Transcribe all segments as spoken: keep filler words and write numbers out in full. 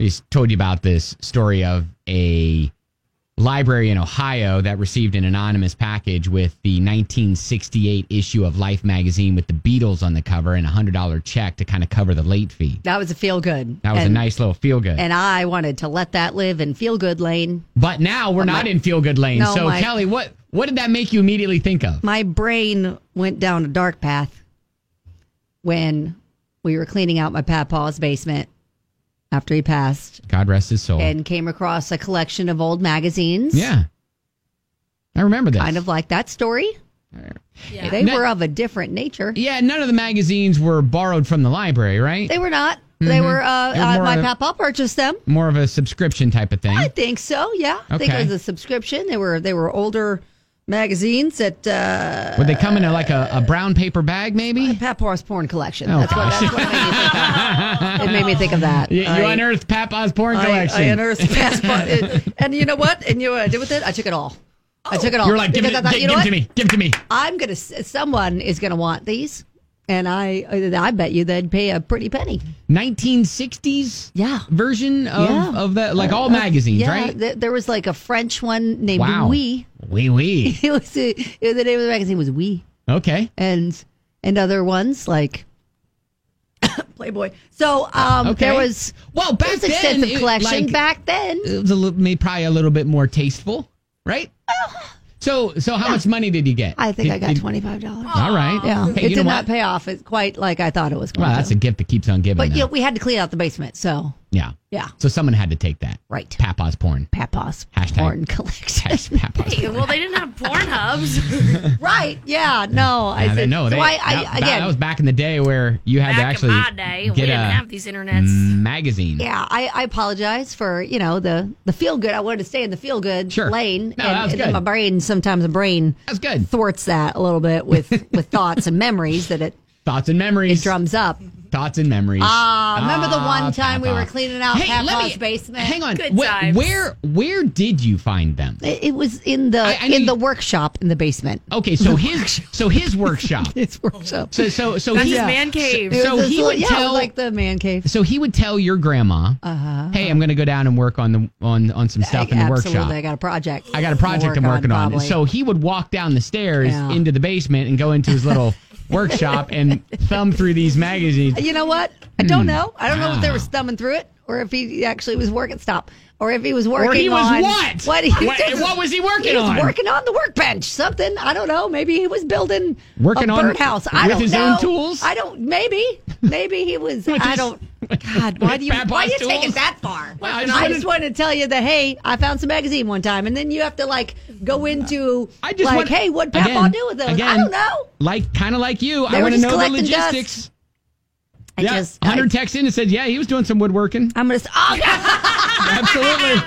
probably told you about this story of a library in Ohio that received an anonymous package with the nineteen sixty-eight issue of Life magazine with the Beatles on the cover and a one hundred dollars check to kind of cover the late fee. That was a feel good. That was and, a nice little feel good. And I wanted to let that live in feel good lane. But now we're but not my, in feel good lane. No, so, my, Kelly, what, what did that make you immediately think of? My brain went down a dark path when we were cleaning out my papa's basement after he passed. God rest his soul. And came across a collection of old magazines. Yeah. I remember this. Kind of like that story. Yeah. They no, were of a different nature. Yeah, none of the magazines were borrowed from the library, right? They were not. Mm-hmm. They were, uh, they were uh my a, papa purchased them. More of a subscription type of thing. I think so, yeah. Okay. I think it was a subscription. They were they were older magazines that uh would they come in a, like a, a brown paper bag, maybe? Papa's porn collection. Oh, that's, what, that's what it made me think of. It made me think of that. You, you I, unearthed Papa's porn I, collection. I unearthed Papa's, and you know what? And you know what I did with it? I took it all. I took it all. You're like, give, it, thought, give, you know give what? it to me. Give it to me. I'm gonna. Someone is gonna want these, and I, I bet you they'd pay a pretty penny. nineteen sixties, yeah, version of yeah. of the like all uh, magazines, yeah, right? Th- there was like a French one named wow. Oui. Oui, oui. It was uh, the name of the magazine was Oui. Okay, and and other ones like Playboy. So um, okay. there was well back there was then extensive it, collection like, back then. It was a little, maybe probably a little bit more tasteful, right? So, so how yeah. much money did you get? I think did, I got did, twenty-five dollars. All right. Yeah. Hey, it did not what? pay off. It's quite like I thought it was going well, to. That's a gift that keeps on giving. But though. yeah, we had to clean out the basement, so. Yeah. Yeah. So someone had to take that. Right. Papa's porn. Papa's Hashtag porn collection. Hashtag Papa's hey, porn. well, they didn't have porn hubs. Right. Yeah. No. I yeah, said, no. so They, I, I, that, again, that was back in the day where you had back to actually in my day, get we didn't a have these internets. magazine. Yeah, I, I apologize for, you know, the, the feel good. I wanted to stay in the feel good sure. lane. No, and, that was and good. then my brain, sometimes the brain That's good. thwarts that a little bit with, with thoughts and memories that it, Thoughts and memories. it drums up. Thoughts and memories. Ah, uh, remember the Ah, one time Papa. we were cleaning out hey, Papa's me, basement? Hang on. Good Wh- times. Where where did you find them? It, it was in the I- I in need- the workshop in the basement. Okay, so his so his workshop. His workshop. So so so That's he his man cave. So, It so was this he little- would yeah, tell like the man cave. So he would tell your grandma, Uh-huh. "Hey, I'm going to go down and work on the on on some stuff I, in the absolutely, workshop. I got a project. I got a project to I'm work working on." probably. So he would walk down the stairs Yeah. into the basement and go into his little workshop and thumb through these magazines. You know what? I don't know. I don't know if they Ah. were thumbing through it or if he actually was working. Stop. Or if he was working Or he was on what? What, he, What- what was he working he was on? working on the workbench. Something. I don't know. Maybe he was building Working a on- birdhouse. I with don't his know. own tools? I don't. Maybe. Maybe he was. With I his- don't. God, why do you? Papa's Why do you take tools? it that far? Well, I I just just, wanted- wanted to tell you that hey, I found some magazine one time, and then you have to like go into I just like, want- hey, what Papa again- do with those? I again, don't know. Like kind of like you, They I were want to just know the collecting dust. logistics. I yeah, just. Hunter I, texted in and said, "Yeah, he was doing some woodworking." I'm gonna. Oh God. Absolutely.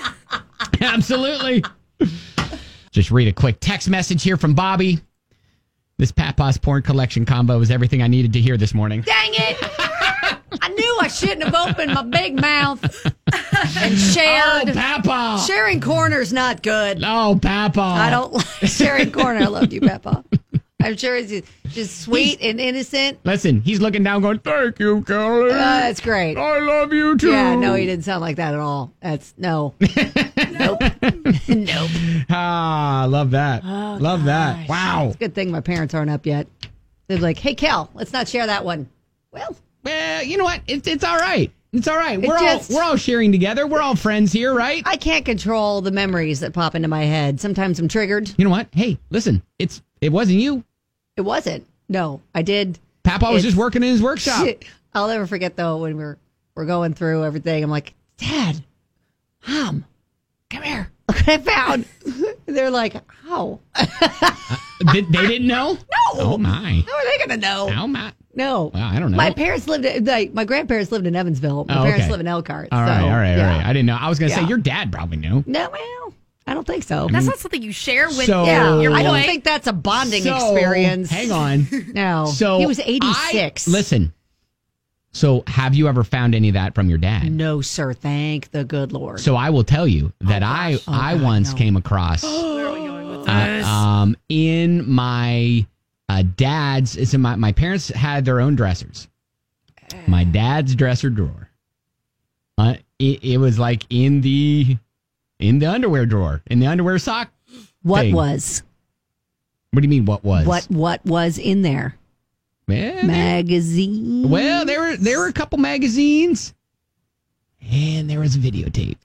Absolutely. Just read a quick text message here from Bobby. This Papa's porn collection combo is everything I needed to hear this morning. Dang it! I knew I shouldn't have opened my big mouth and shared. Oh, Papa. Sharing corner's not good. Oh, Papa. I don't like sharing corner. I love you, Papa. I'm sure it's just, just sweet and innocent. Listen, he's looking down going, "Thank you, Kelly. Uh, that's great. I love you too." Yeah, no, he didn't sound like that at all. That's no. Nope. Nope. Ah, love that. Oh, love that. Wow. It's a good thing my parents aren't up yet. They're like, hey, Kel, let's not share that one. Well, Well, you know what? It's it's all right. It's all right. It We're just- all we're all sharing together. We're all friends here, right? I can't control the memories that pop into my head. Sometimes I'm triggered. You know what? Hey, listen. It's it wasn't you. It wasn't. No, I did. Papa was It's- just working in his workshop. I'll never forget though when we're we're going through everything. I'm like, Dad, Mom, come here. Look what I found. They're like, how? Did, they didn't know? No. Oh my. How are they gonna know? How my? No. Well, I don't know. My parents lived. in- Like my grandparents lived in Evansville. My Oh, parents okay. live in Elkhart. All so, right, all right, yeah. all right. I didn't know. I was going to say Yeah. your dad probably knew. No, well, I don't think so. That's not something you share with So- yeah, your boy. I don't think that's a bonding So, experience. Hang on. No. So he was eighty-six. I- listen. So have you ever found any of that from your dad? No, sir. Thank the good Lord. So I will tell you that I Oh, I God, once no. came across Where are we going with uh, this? um in my uh, dad's. It's in my my parents had their own dressers. My dad's dresser drawer. Uh, it, it was like in the in the underwear drawer, in the underwear sock. What thing. was? What do you mean? What was? What what was in there? Well, Magazine. well, there were there were a couple magazines, and there was a videotape.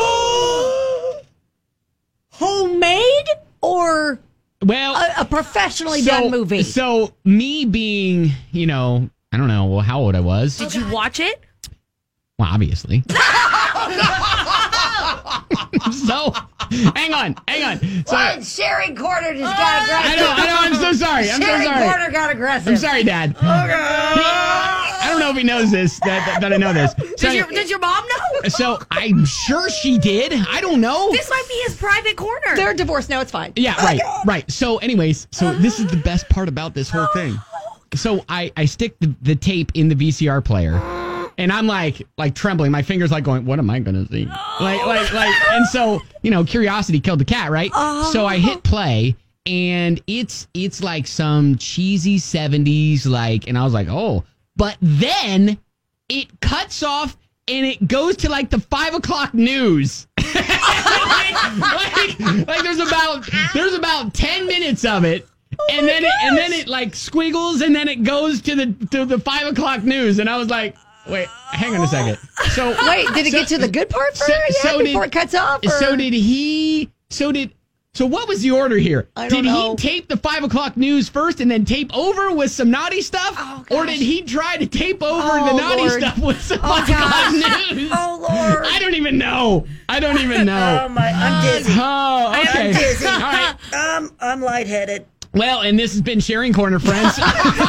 Homemade or Well, a, a professionally so, done movie? So me being, you know, I don't know, well, how old I was. Did you watch it? Well, obviously. So, hang on, hang on. So, What? Sherry Corner just got aggressive. I know, I know. I'm so sorry. I'm so Sherry sorry. Corner got aggressive. I'm sorry, Dad. He- I don't know if he knows this. That, that, that I know this. So, Did your, did your mom know? so I'm sure she did. I don't know. This might be his private corner. They're divorced now. It's fine. Yeah, right, right. So, anyways, so this is the best part about this whole thing. So I, I stick the, the tape in the V C R player, and I'm like, like trembling. My fingers like going, what am I gonna see? Like, like, like. And so, you know, curiosity killed the cat, right? So I hit play, and it's it's like some cheesy seventies, like, and I was like, oh. But then it cuts off, and it goes to like the five o'clock news. like, like there's about there's about ten minutes of it, and then it, and then it like squiggles, and then it goes to the to the five o'clock news, and I was like, wait, hang on a second. So Wait, did it so- get to the good part first? so- yeah, so before did- it cuts off? Or? So did he? So did. So what was the order here? I don't did know. he tape the five o'clock news first and then tape over with some naughty stuff, Oh, or gosh. did he try to tape over Oh, the naughty Lord. stuff with some Oh, five o'clock gosh. news? Oh, Lord. I don't even know. I don't even know. Oh my! I'm dizzy. Oh, okay. I'm dizzy. All right. Um, I'm lightheaded. Well, and this has been Sharing Corner, friends.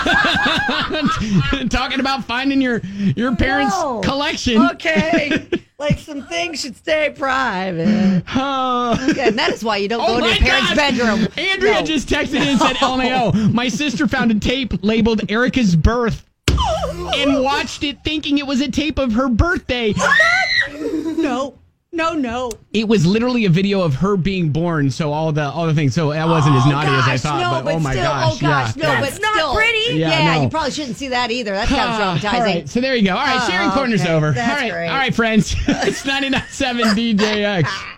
Talking about finding your your parents' No. collection. Okay. Like some things should stay private. Oh. Okay, and that is why you don't Oh go to my your parents' gosh. bedroom. Andrea No. just texted in and said, L M A O, my sister found a tape labeled Erica's birth and watched it thinking it was a tape of her birthday. No. No, no. It was literally a video of her being born, so all the all the things. So that wasn't as Oh, naughty as I gosh, thought, no, but, but oh my still, gosh. oh gosh, yeah, no, yeah. but It's not still. pretty. Yeah, Yeah, no. you probably shouldn't see that either. That's kind of Ah, traumatizing. all right, so there you go. All right, Oh, Sharing Corner's okay. over. That's all right, great. all right, friends. It's ninety-nine point seven D J X.